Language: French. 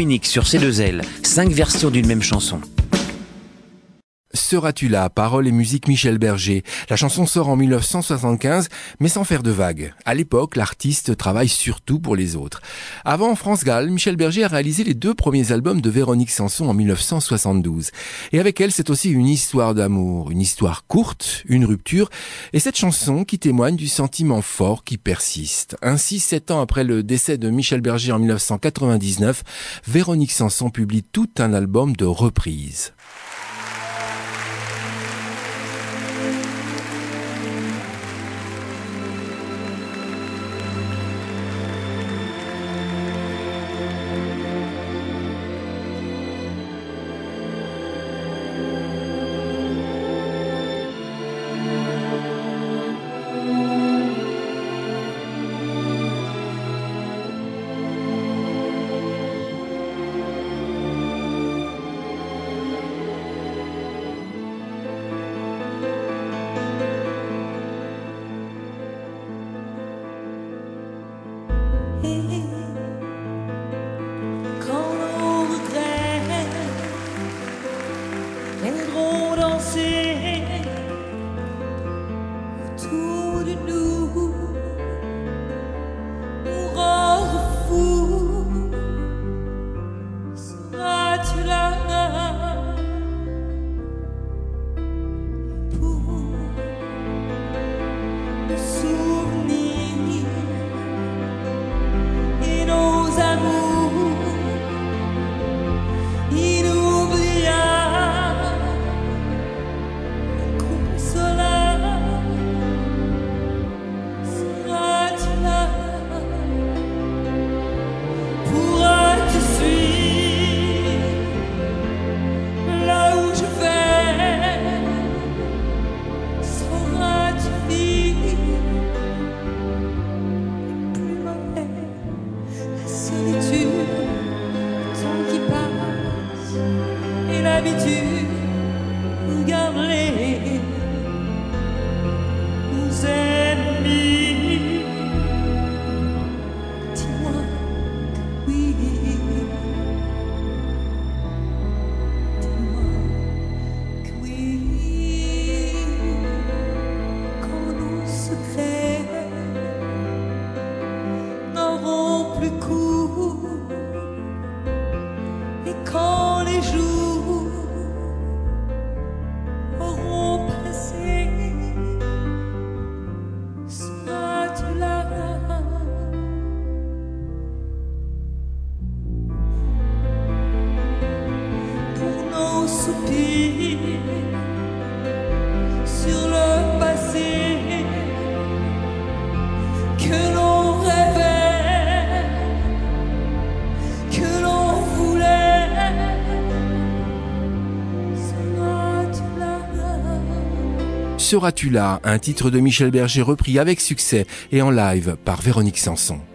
unique sur C2L, 5 versions d'une même chanson. Seras-tu là? Paroles et musique Michel Berger. La chanson sort en 1975, mais sans faire de vagues. À l'époque, l'artiste travaille surtout pour les autres. Avant France Gall, Michel Berger a réalisé les 2 premiers albums de Véronique Sanson en 1972. Et avec elle, c'est aussi une histoire d'amour, une histoire courte, une rupture, et cette chanson qui témoigne du sentiment fort qui persiste. Ainsi, 7 ans après le décès de Michel Berger en 1999, Véronique Sanson publie tout un album de reprises. Seras-tu là? Un titre de Michel Berger repris avec succès et en live par Véronique Sanson.